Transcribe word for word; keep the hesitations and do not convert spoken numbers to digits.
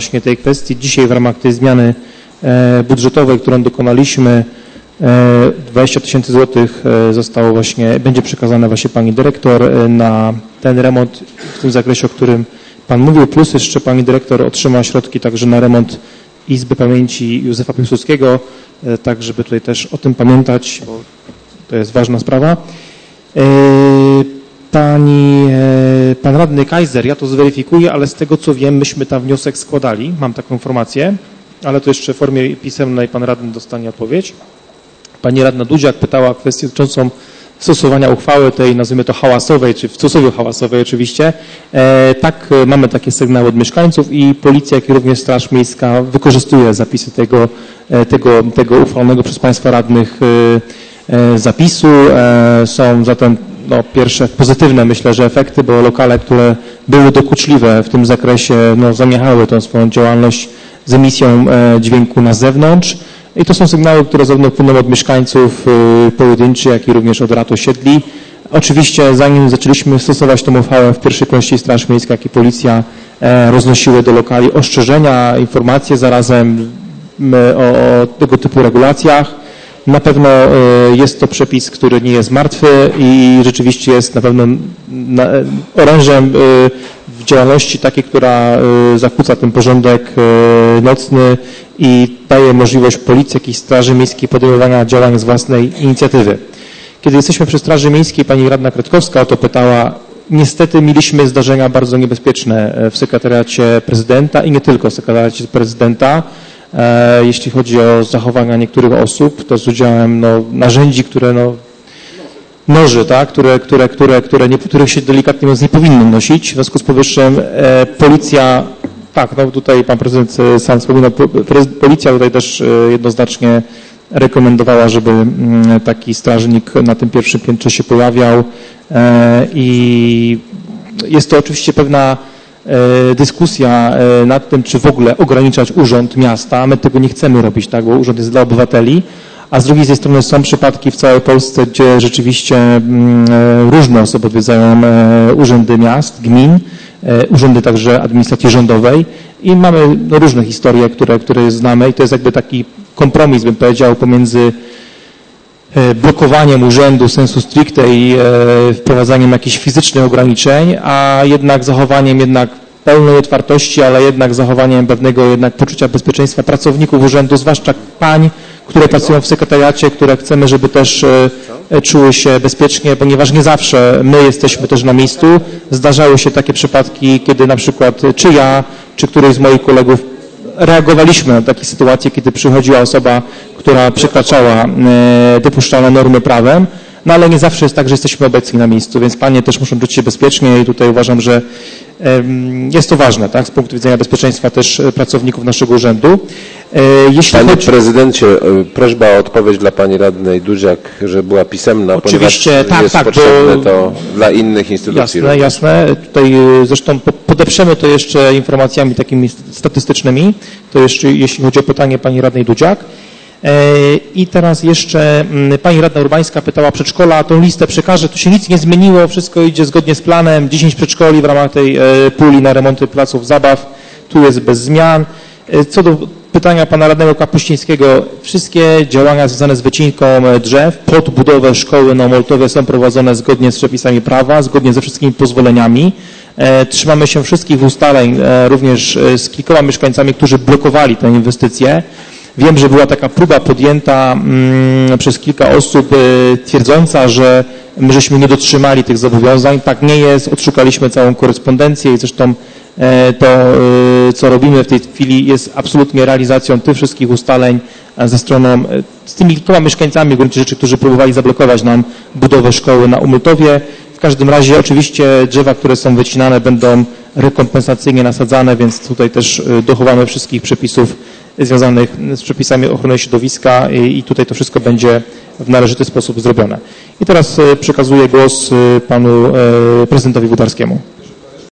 właśnie tej kwestii. Dzisiaj w ramach tej zmiany budżetowej, którą dokonaliśmy, dwadzieścia tysięcy złotych zostało właśnie, będzie przekazane właśnie pani dyrektor na ten remont w tym zakresie, o którym pan mówił, plus jeszcze pani dyrektor otrzyma środki także na remont Izby Pamięci Józefa Piłsudskiego, tak żeby tutaj też o tym pamiętać, bo to jest ważna sprawa. Pani, pan radny Kaiser, ja to zweryfikuję, ale z tego co wiem, myśmy tam wniosek składali, mam taką informację, ale to jeszcze w formie pisemnej pan radny dostanie odpowiedź. Pani radna Dudziak pytała o kwestię dotyczącą stosowania uchwały tej, nazwijmy to hałasowej, czy w cudzysłowie hałasowej oczywiście. E, tak, mamy takie sygnały od mieszkańców i policja, jak i również Straż Miejska wykorzystuje zapisy tego, tego, tego uchwalonego przez państwa radnych e, e, zapisu. E, są zatem no, pierwsze pozytywne, myślę, że efekty, bo lokale, które były dokuczliwe w tym zakresie, no, zaniechały tą swoją działalność z emisją e, dźwięku na zewnątrz. I to są sygnały, które zarówno płyną od mieszkańców y, pojedynczych, jak i również od rad osiedli. Oczywiście zanim zaczęliśmy stosować tę uchwałę, w pierwszej kolejności Straż Miejska, jak i Policja e, roznosiły do lokali ostrzeżenia, informacje zarazem y, o, o tego typu regulacjach. Na pewno y, jest to przepis, który nie jest martwy i rzeczywiście jest na pewno na, orężem y, w działalności takiej, która y, zakłóca ten porządek y, nocny i daje możliwość policji, jak i Straży Miejskiej podejmowania działań z własnej inicjatywy. Kiedy jesteśmy przy Straży Miejskiej, pani radna Kretkowska o to pytała, niestety mieliśmy zdarzenia bardzo niebezpieczne w sekretariacie prezydenta i nie tylko w sekretariacie prezydenta, e, jeśli chodzi o zachowania niektórych osób, to z udziałem no, narzędzi, które no, noży, tak, które, które, które, które nie, których się delikatnie mówiąc nie powinno nosić. W związku z powyższym e, policja, tak, no tutaj pan prezydent sam wspominał, policja tutaj też jednoznacznie rekomendowała, żeby taki strażnik na tym pierwszym piętrze się pojawiał e, i jest to oczywiście pewna e, dyskusja e, nad tym, czy w ogóle ograniczać urząd miasta. My tego nie chcemy robić, tak, bo urząd jest dla obywateli. A z drugiej strony są przypadki w całej Polsce, gdzie rzeczywiście różne osoby odwiedzają urzędy miast, gmin, urzędy także administracji rządowej i mamy no, różne historie, które, które znamy i to jest jakby taki kompromis, bym powiedział, pomiędzy blokowaniem urzędu sensu stricte i wprowadzaniem jakichś fizycznych ograniczeń, a jednak zachowaniem jednak pełnej otwartości, ale jednak zachowaniem pewnego jednak poczucia bezpieczeństwa pracowników urzędu, zwłaszcza pań, które pracują w sekretariacie, które chcemy, żeby też e, czuły się bezpiecznie, ponieważ nie zawsze my jesteśmy też na miejscu. Zdarzały się takie przypadki, kiedy na przykład czy ja, czy któryś z moich kolegów reagowaliśmy na takie sytuacje, kiedy przychodziła osoba, która przekraczała e, dopuszczalne normy prawem, no ale nie zawsze jest tak, że jesteśmy obecni na miejscu, więc panie też muszą czuć się bezpiecznie i tutaj uważam, że jest to ważne, tak, z punktu widzenia bezpieczeństwa też pracowników naszego urzędu. Jeśli Panie chodzi... prezydencie, prośba o odpowiedź dla pani radnej Dudziak, że była pisemna, oczywiście, ponieważ tak, jest tak, potrzebne bo... to dla innych instytucji. Jasne, jasne. Tutaj zresztą podeprzemy to jeszcze informacjami takimi statystycznymi, to jeszcze jeśli chodzi o pytanie pani radnej Dudziak. I teraz jeszcze pani radna Urbańska pytała przedszkola, tą listę przekażę, tu się nic nie zmieniło, wszystko idzie zgodnie z planem, dziesięć przedszkoli w ramach tej puli na remonty placów zabaw, tu jest bez zmian. Co do pytania pana radnego Kapuścińskiego, wszystkie działania związane z wycinką drzew pod budowę szkoły na Moltowie są prowadzone zgodnie z przepisami prawa, zgodnie ze wszystkimi pozwoleniami. Trzymamy się wszystkich ustaleń, również z kilkoma mieszkańcami, którzy blokowali tę inwestycję. Wiem, że była taka próba podjęta mm, przez kilka osób y, twierdząca, że my żeśmy nie dotrzymali tych zobowiązań. Tak nie jest. Odszukaliśmy całą korespondencję i zresztą y, to, y, co robimy w tej chwili, jest absolutnie realizacją tych wszystkich ustaleń ze stroną, y, z tymi kilkoma mieszkańcami w gruncie rzeczy, którzy próbowali zablokować nam budowę szkoły na Umultowie. W każdym razie oczywiście drzewa, które są wycinane, będą rekompensacyjnie nasadzane, więc tutaj też y, dochowamy wszystkich przepisów związanych z przepisami ochrony środowiska i tutaj to wszystko będzie w należyty sposób zrobione. I teraz przekazuję głos panu prezydentowi Włodarskiemu.